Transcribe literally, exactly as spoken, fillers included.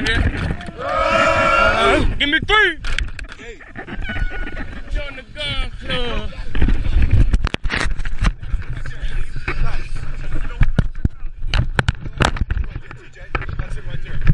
out here. Uh, give me three. Join the gun club. That's it right there.